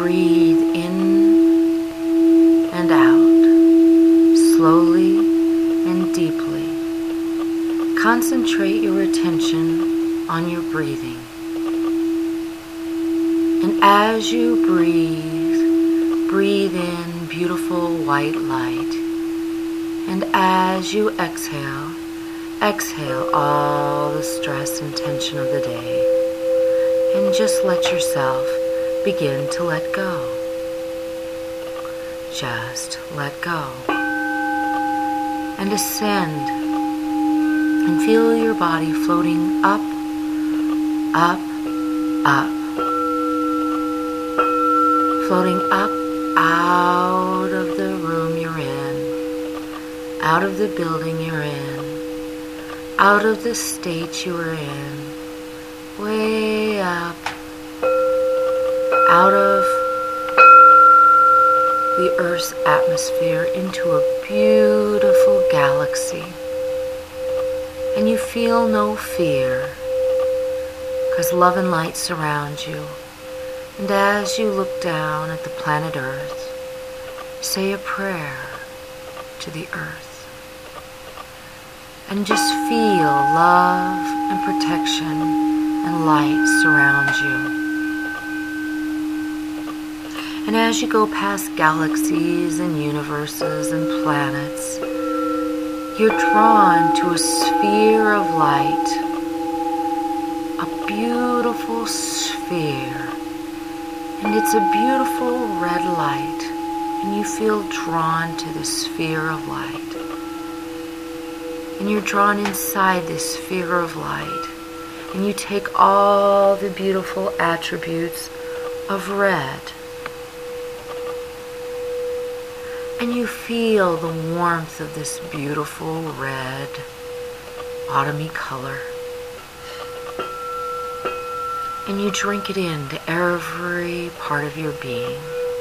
breathe in and out, slowly and deeply, concentrate your attention on your breathing. And as you breathe in beautiful white light. And as you exhale all the stress and tension of the day. And just let yourself begin to let go. Just let go. And ascend. And feel your body floating up, up, up. Floating up out of the room you're in, out of the building you're in, out of the state you are in, way up, out of the Earth's atmosphere into a beautiful galaxy. And you feel no fear, because love and light surround you. And as you look down at the planet Earth, say a prayer to the Earth. And just feel love and protection and light surround you. And as you go past galaxies and universes and planets, you're drawn to a sphere of light, a beautiful sphere. And it's a beautiful red light, and you feel drawn to the sphere of light. And you're drawn inside this sphere of light, and you take all the beautiful attributes of red. And you feel the warmth of this beautiful red, autumny color. And you drink it into every part of your being.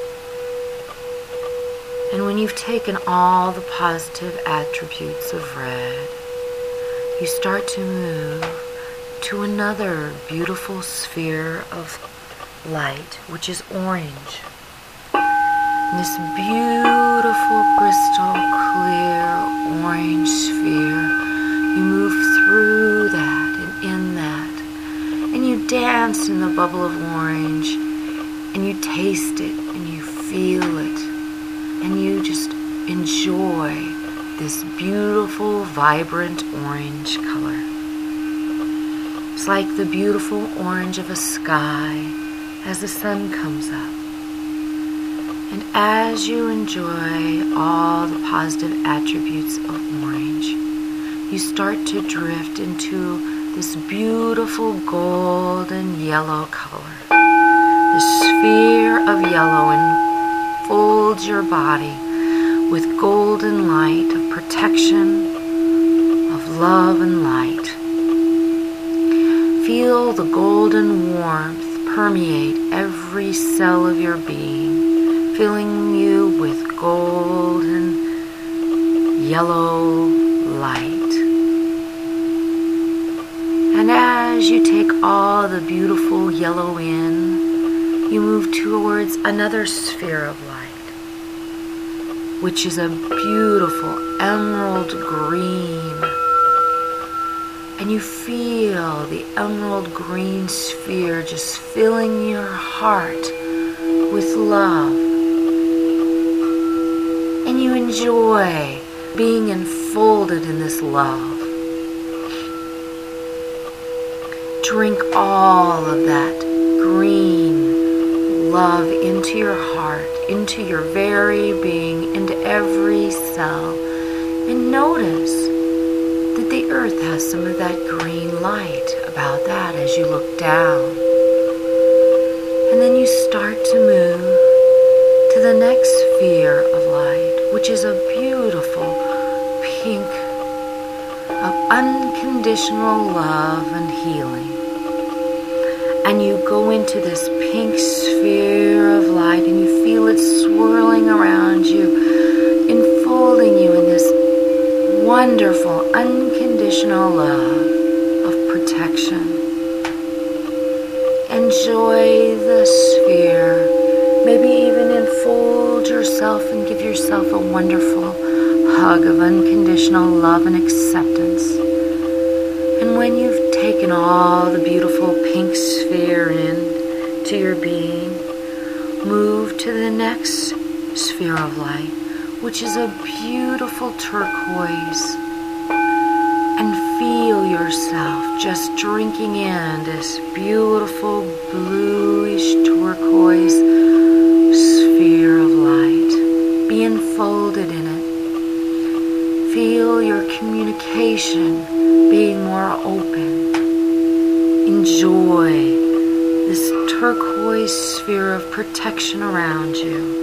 And when you've taken all the positive attributes of red, you start to move to another beautiful sphere of light, which is orange. And this beautiful crystal clear orange sphere, you move through that and in that. And you dance in the bubble of orange, and you taste it, and you feel it, and you just enjoy this beautiful, vibrant orange color. It's like the beautiful orange of a sky as the sun comes up. And as you enjoy all the positive attributes of orange, you start to drift into this beautiful golden yellow color. The sphere of yellow enfolds your body with golden light of protection, of love and light. Feel the golden warmth permeate every cell of your being, filling you with golden yellow light. And as you take all the beautiful yellow in, you move towards another sphere of light, which is a beautiful emerald green. And you feel the emerald green sphere just filling your heart with love. And you enjoy being enfolded in this love. Drink all of that green love into your heart, into your very being, into every cell. And notice that the earth has some of that green light about that as you look down. And then you start to move to the next sphere of light, which is a beautiful pink of unconditional love and healing. And you go into this pink sphere of light and you feel it swirling around you, enfolding you in this wonderful, unconditional love of protection. Enjoy the sphere. Maybe even enfold yourself and give yourself a wonderful hug of unconditional love and acceptance. And when you've taken all the beautiful pink sphere in to your being, move to the next sphere of light, which is a beautiful turquoise. And feel yourself just drinking in this beautiful bluish turquoise sphere of light. Be enfolded in it. Feel your communication being more open. Enjoy this turquoise sphere of protection around you.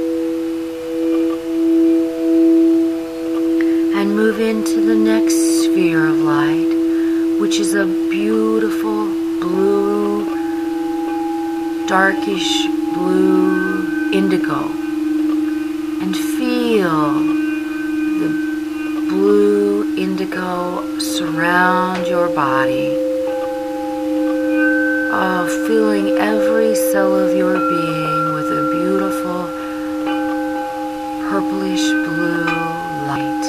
And move into the next sphere of light, which is a beautiful blue, darkish blue indigo. And feel the blue indigo surround your body. Filling every cell of your being with a beautiful purplish blue light.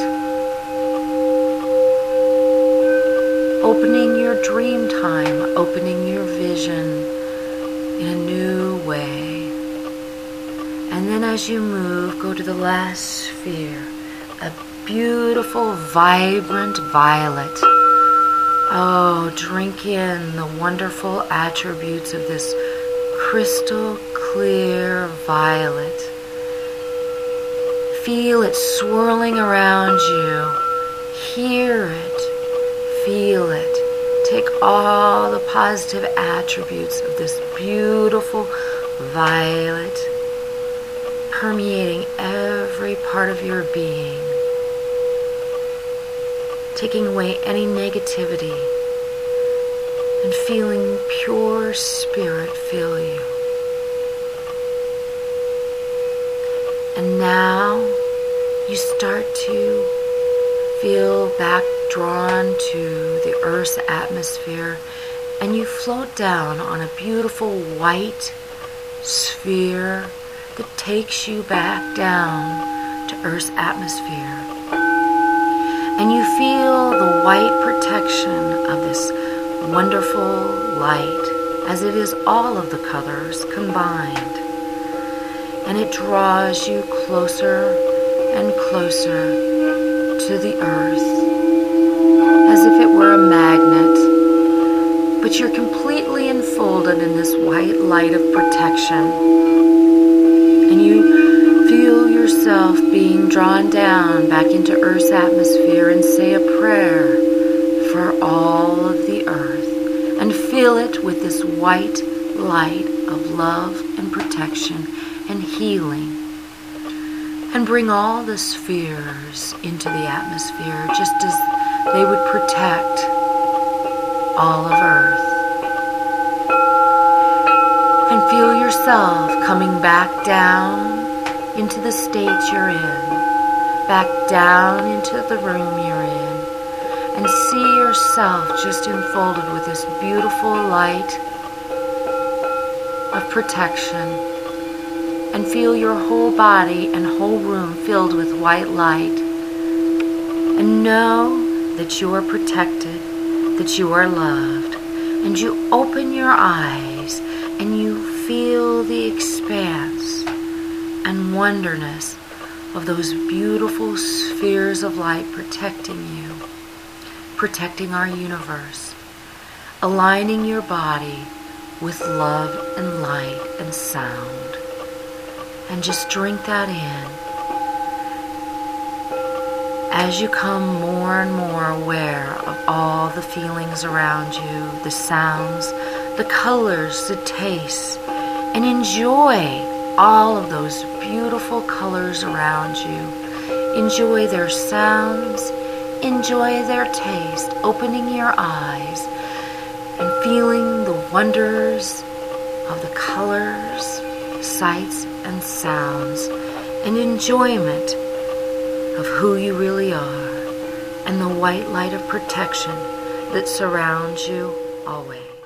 Opening your dream time, opening your vision in a new way. And then as you move, go to the last sphere, a beautiful, vibrant violet. Oh, drink in the wonderful attributes of this crystal clear violet. Feel it swirling around you. Hear it. Feel it. Take all the positive attributes of this beautiful violet, permeating every part of your being, taking away any negativity, and feeling pure spirit fill you. And now you start to feel back drawn to the Earth's atmosphere, and you float down on a beautiful white sphere that takes you back down to Earth's atmosphere. And you feel the white protection of this wonderful light, as it is all of the colors combined. And it draws you closer and closer to the earth, as if it were a magnet, but you're completely enfolded in this white light of protection, and you feel yourself being drawn down back into Earth's atmosphere, and say a prayer for all of the earth, and fill it with this white light of love and protection and healing. And bring all the spheres into the atmosphere, just as they would protect all of Earth. And feel yourself coming back down into the state you're in, back down into the room you're in, and see yourself just enfolded with this beautiful light of protection. And feel your whole body and whole room filled with white light. And know that you are protected, that you are loved. And you open your eyes and you feel the expanse and wonderness of those beautiful spheres of light protecting you, protecting our universe, aligning your body with love and light and sound. And just drink that in as you come more and more aware of all the feelings around you, the sounds, the colors, the tastes, and enjoy all of those beautiful colors around you. Enjoy their sounds, enjoy their taste, opening your eyes and feeling the wonders of the colors, sights, and sounds, and enjoyment of who you really are, and the white light of protection that surrounds you always.